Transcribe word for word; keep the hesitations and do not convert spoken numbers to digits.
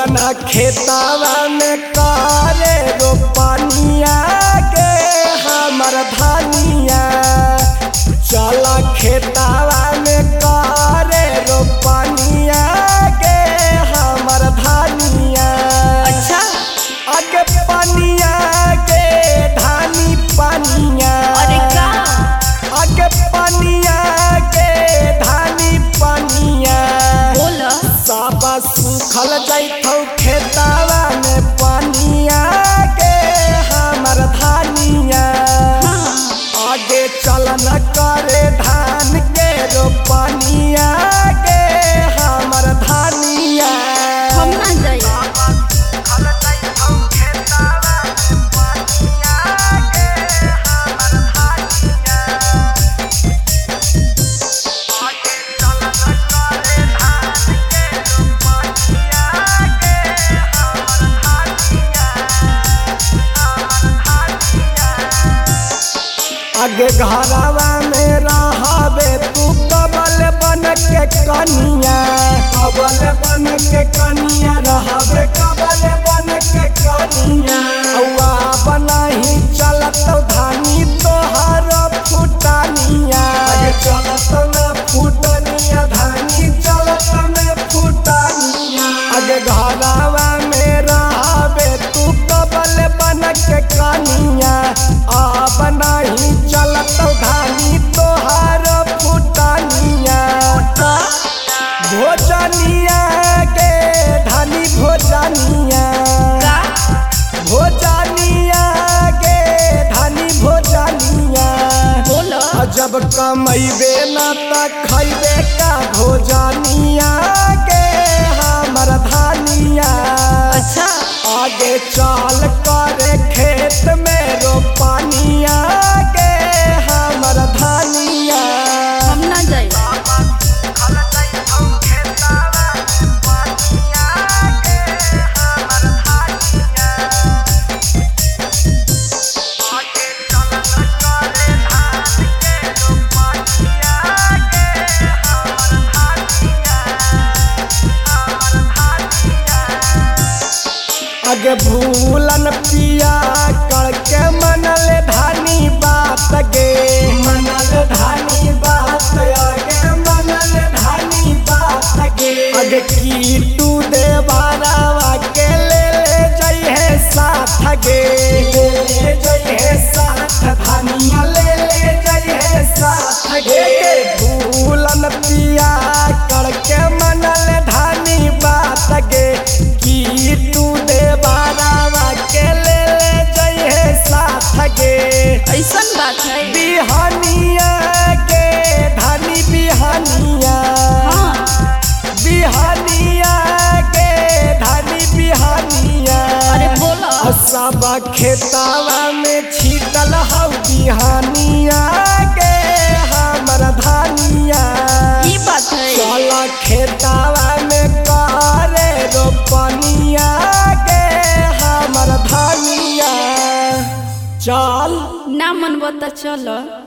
ना खेतावा में करे रोपनिया के हमर धानिया। चला खेतावा में करे रोपनिया के हमर धानिया। अच्छा आगे पनिया के धानी पनिया। अरे का आगे पनिया के धानी पनिया। बोल साबा सुखल जाइथौ खेतावा में पनिया के हमर धानिया। आगे चल न करे धान के रोपनिया के हमर धानिया। हम ना जाई आगे घरवा में रहबे तू कबल बन के कनिया। कबल बन के कनिया रहबे कबल बन के कनिया। औआ बनाही चलत धानी तोहर फुटानिया। आगे चलत न फुटनिया धानी चलत न फुटानिया। आगे घरवा में रहबे तू कबल बन के कनिया। आ बनाही चलत धानी तोहार फुटानिया। भोजनिया के धानी भोजनिया। भोजनिया के धानी भोजनिया। बोल जब कमैबे न त खैबे का भोजनिया के हमर धानिया। अच्छा आगे चाल करे खेत में रोपनिया के हमर धानिया। हम ना जाई आगे भूलन पिया करके मनल धानी बात गे। मनल धानी बात आगे मनल धानी बात गे। आगे कीटू देवारावा के ले ले जइहे साथ गे। ले ले जइहे साथ धानिया ले ले जइहे साथ गे। भूलन पिया करके मनल धानी बात गे। कीटू देवारावा के ले ले जइहे साथ गे। ऐसन बात है बिहानिया के धानी बिहानिया। हाँ बिहानिया के धानी बिहानिया। अरे बोला सबा खेतावा में छीटल हौ बिहानिया के हमर धानिया। ई बात है चला खेतावा में करे रोपनिया के हमर धानिया। चल ना मनबो त चल।